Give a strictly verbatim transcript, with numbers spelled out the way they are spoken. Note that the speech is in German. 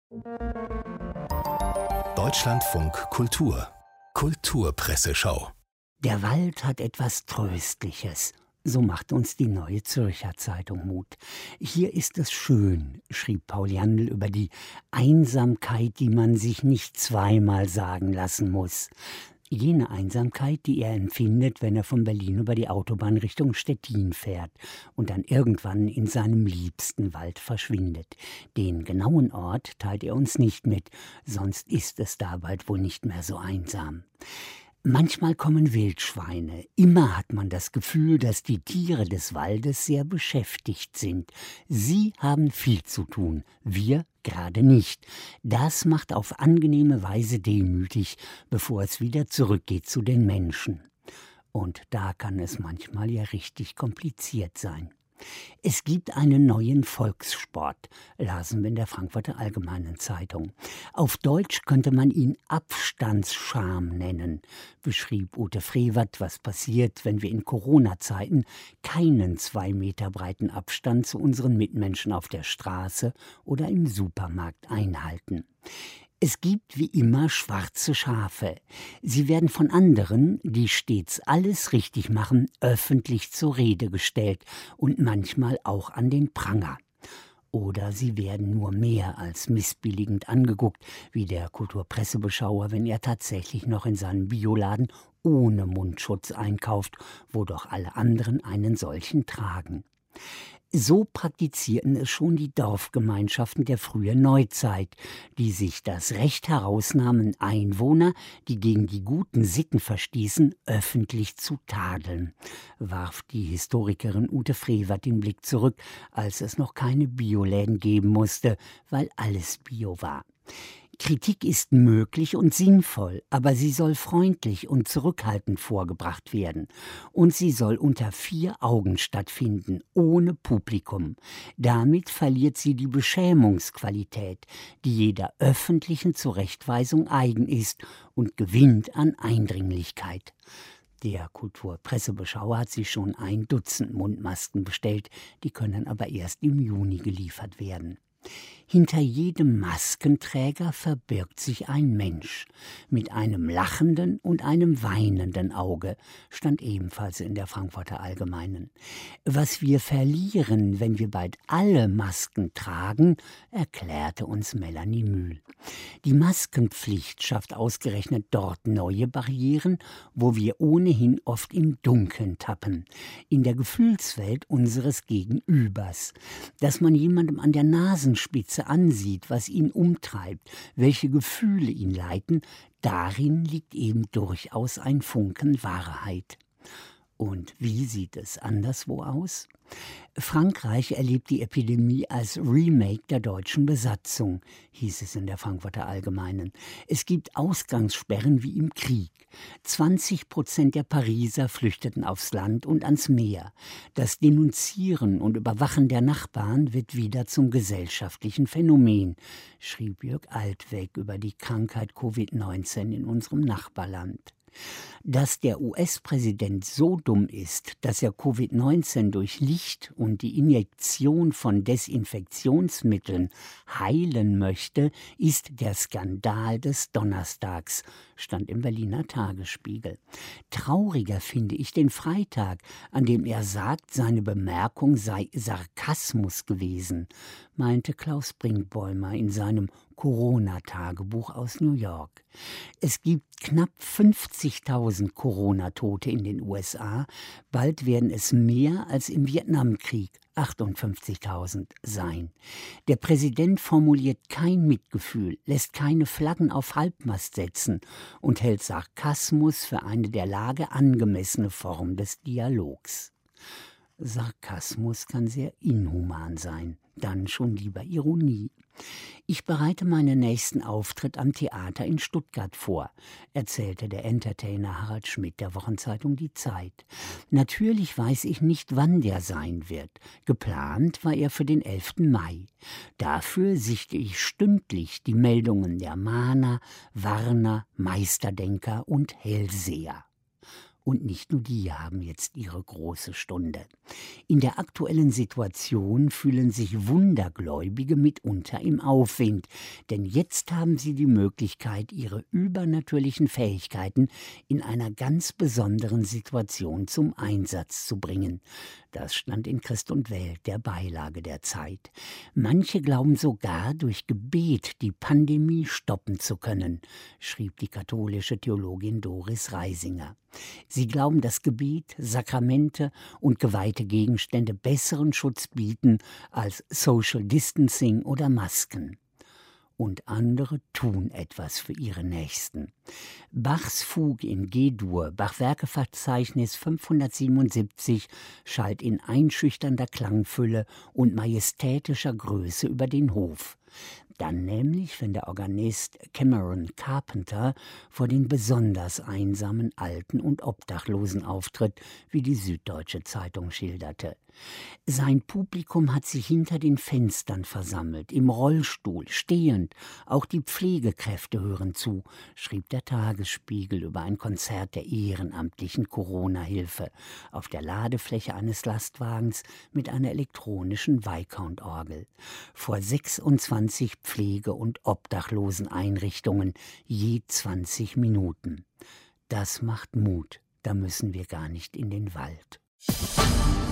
Deutschlandfunk Kultur Kulturpresseschau. Der Wald hat etwas Tröstliches. So macht uns die Neue Zürcher Zeitung Mut. Hier ist es schön, schrieb Paul Jandl über die Einsamkeit, die man sich nicht zweimal sagen lassen muss. Jene Einsamkeit, die er empfindet, wenn er von Berlin über die Autobahn Richtung Stettin fährt und dann irgendwann in seinem liebsten Wald verschwindet. Den genauen Ort teilt er uns nicht mit, sonst ist es da bald wohl nicht mehr so einsam. Manchmal kommen Wildschweine. Immer hat man das Gefühl, dass die Tiere des Waldes sehr beschäftigt sind. Sie haben viel zu tun, wir gerade nicht. Das macht auf angenehme Weise demütig, bevor es wieder zurückgeht zu den Menschen. Und da kann es manchmal ja richtig kompliziert sein. Es gibt einen neuen Volkssport, lasen wir in der Frankfurter Allgemeinen Zeitung. Auf Deutsch könnte man ihn Abstandsscham nennen, beschrieb Ute Frevert, was passiert, wenn wir in Corona-Zeiten keinen zwei Meter breiten Abstand zu unseren Mitmenschen auf der Straße oder im Supermarkt einhalten. Es gibt wie immer schwarze Schafe. Sie werden von anderen, die stets alles richtig machen, öffentlich zur Rede gestellt und manchmal auch an den Pranger. Oder sie werden nur mehr als missbilligend angeguckt, wie der Kulturpressebeschauer, wenn er tatsächlich noch in seinem Bioladen ohne Mundschutz einkauft, wo doch alle anderen einen solchen tragen. So praktizierten es schon die Dorfgemeinschaften der frühen Neuzeit, die sich das Recht herausnahmen, Einwohner, die gegen die guten Sitten verstießen, öffentlich zu tadeln, warf die Historikerin Ute Frevert den Blick zurück, als es noch keine Bioläden geben musste, weil alles Bio war. Kritik ist möglich und sinnvoll, aber sie soll freundlich und zurückhaltend vorgebracht werden. Und sie soll unter vier Augen stattfinden, ohne Publikum. Damit verliert sie die Beschämungsqualität, die jeder öffentlichen Zurechtweisung eigen ist, und gewinnt an Eindringlichkeit. Der Kulturpressebeschauer hat sich schon ein Dutzend Mundmasken bestellt, die können aber erst im Juni geliefert werden. Hinter jedem Maskenträger verbirgt sich ein Mensch mit einem lachenden und einem weinenden Auge, stand ebenfalls in der Frankfurter Allgemeinen. Was wir verlieren, wenn wir bald alle Masken tragen, erklärte uns Melanie Mühl. Die Maskenpflicht schafft ausgerechnet dort neue Barrieren, wo wir ohnehin oft im Dunkeln tappen, in der Gefühlswelt unseres Gegenübers. Dass man jemandem an der Nasenspitze ansieht, was ihn umtreibt, welche Gefühle ihn leiten, darin liegt eben durchaus ein Funken Wahrheit. Und wie sieht es anderswo aus? Frankreich erlebt die Epidemie als Remake der deutschen Besatzung, hieß es in der Frankfurter Allgemeinen. Es gibt Ausgangssperren wie im Krieg. zwanzig Prozent der Pariser flüchteten aufs Land und ans Meer. Das Denunzieren und Überwachen der Nachbarn wird wieder zum gesellschaftlichen Phänomen, schrieb Jörg Altwegg über die Krankheit Covid neunzehn in unserem Nachbarland. Dass der U S-Präsident so dumm ist, dass er Covid neunzehn durch Licht und die Injektion von Desinfektionsmitteln heilen möchte, ist der Skandal des Donnerstags, stand im Berliner Tagesspiegel. Trauriger finde ich den Freitag, an dem er sagt, seine Bemerkung sei Sarkasmus gewesen, meinte Klaus Brinkbäumer in seinem Corona-Tagebuch aus New York. Es gibt knapp fünfzigtausend Corona-Tote in den U S A, bald werden es mehr als im Vietnamkrieg, achtundfünfzigtausend, sein. Der Präsident formuliert kein Mitgefühl, lässt keine Flaggen auf Halbmast setzen und hält Sarkasmus für eine der Lage angemessene Form des Dialogs. Sarkasmus kann sehr inhuman sein, dann schon lieber Ironie. Ich bereite meinen nächsten Auftritt am Theater in Stuttgart vor, erzählte der Entertainer Harald Schmidt der Wochenzeitung Die Zeit. Natürlich weiß ich nicht, wann der sein wird. Geplant war er für den elften Mai. Dafür sichte ich stündlich die Meldungen der Mahner, Warner, Meisterdenker und Hellseher. Und nicht nur die haben jetzt ihre große Stunde. In der aktuellen Situation fühlen sich Wundergläubige mitunter im Aufwind, denn jetzt haben sie die Möglichkeit, ihre übernatürlichen Fähigkeiten in einer ganz besonderen Situation zum Einsatz zu bringen. Das stand in Christ und Welt, der Beilage der Zeit. Manche glauben sogar, durch Gebet die Pandemie stoppen zu können, schrieb die katholische Theologin Doris Reisinger. Sie glauben, dass Gebet, Sakramente und geweihte Gegenstände besseren Schutz bieten als Social Distancing oder Masken. Und andere tun etwas für ihre Nächsten. Bachs Fuge in G-Dur, Bachwerkeverzeichnis fünfhundertsiebenundsiebzig, schallt in einschüchternder Klangfülle und majestätischer Größe über den Hof. Dann nämlich, wenn der Organist Cameron Carpenter vor den besonders einsamen Alten und Obdachlosen auftritt, wie die Süddeutsche Zeitung schilderte. Sein Publikum hat sich hinter den Fenstern versammelt, im Rollstuhl, stehend, auch die Pflegekräfte hören zu, schrieb der Tagesspiegel über ein Konzert der ehrenamtlichen Corona-Hilfe auf der Ladefläche eines Lastwagens mit einer elektronischen Viscount-Orgel. Vor sechsundzwanzig Pflege- und Obdachloseneinrichtungen, je zwanzig Minuten. Das macht Mut, da müssen wir gar nicht in den Wald.